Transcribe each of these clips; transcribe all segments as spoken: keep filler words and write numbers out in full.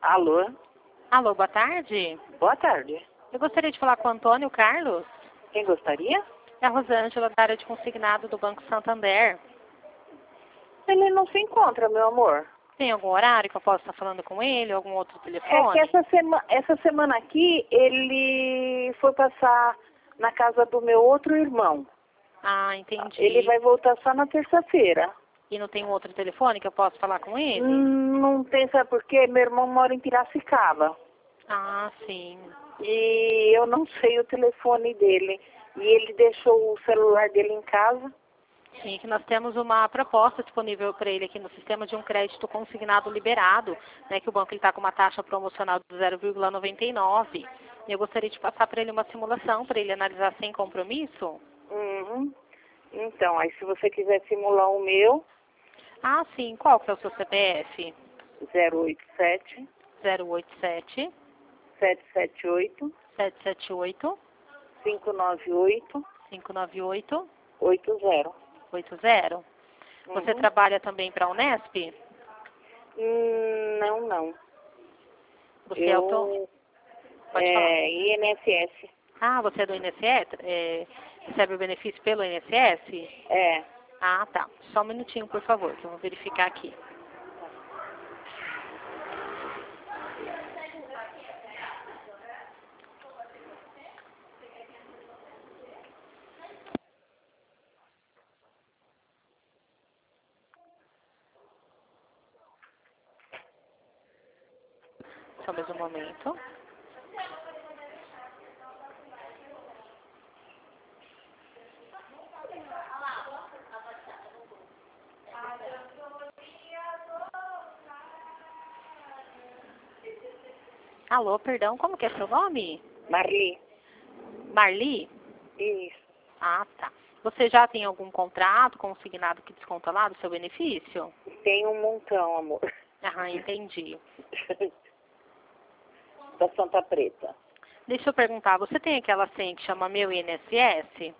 Alô? Alô, boa tarde. Boa tarde. Eu gostaria de falar com o Antônio Carlos. Quem gostaria? É a Rosângela, da área de consignado do Banco Santander. Ele não se encontra, meu amor. Tem algum horário que eu possa estar falando com ele? Algum outro É telefone? que essa, sema essa semana aqui, ele foi passar na casa do meu outro irmão. Ah, entendi. Ele vai voltar só na terça-feira. E não tem um outro telefone que eu possa falar com ele? Hum, não tem, sabe por quê? Meu irmão mora em Piracicaba. Ah, sim. E eu não sei o telefone dele. E ele deixou o celular dele em casa. Sim, que nós temos uma proposta disponível para ele aqui no sistema de um crédito consignado liberado, né, que o banco está com uma taxa promocional de zero vírgula noventa e nove. E eu gostaria de passar para ele uma simulação, para ele analisar sem compromisso. Uhum. Então, aí se você quiser simular o meu, Ah, sim. Qual que é o seu C P F? zero oito sete, zero oito sete, sete sete oito, sete sete oito, cinco nove oito, cinco nove oito, oito zero. oito zero. Você Uhum. trabalha também para a Unesp? Hum, não, não. Você é auto... Eu, Pode falar. é, I N S S. Ah, você é do I N S S? É, recebe o benefício pelo I N S S? É. Ah, tá. Só um minutinho, por favor, que eu vou verificar aqui. Só mais um momento. Alô, perdão, como que é seu nome? Marli. Marli? Isso. Ah, tá. Você já tem algum contrato consignado que desconta lá do seu benefício? Tem um montão, amor. Ah, entendi. Da Santa Preta. Deixa eu perguntar, você tem aquela senha que chama Meu I N S S?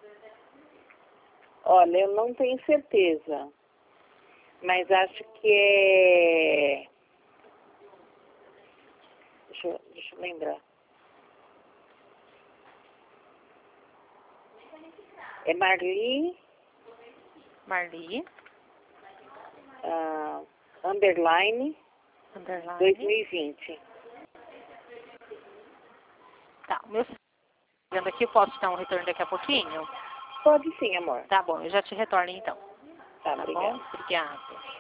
Olha, eu não tenho certeza. Mas acho que é... Deixa eu, deixa eu lembrar. É Marli, Marli, uh, underline, underline. dois mil e vinte. Tá, o meu vendo aqui, eu posso te dar um retorno daqui a pouquinho? Pode sim, amor. Tá bom, eu já te retorno então. Tá, Tá obrigada. bom? Obrigada.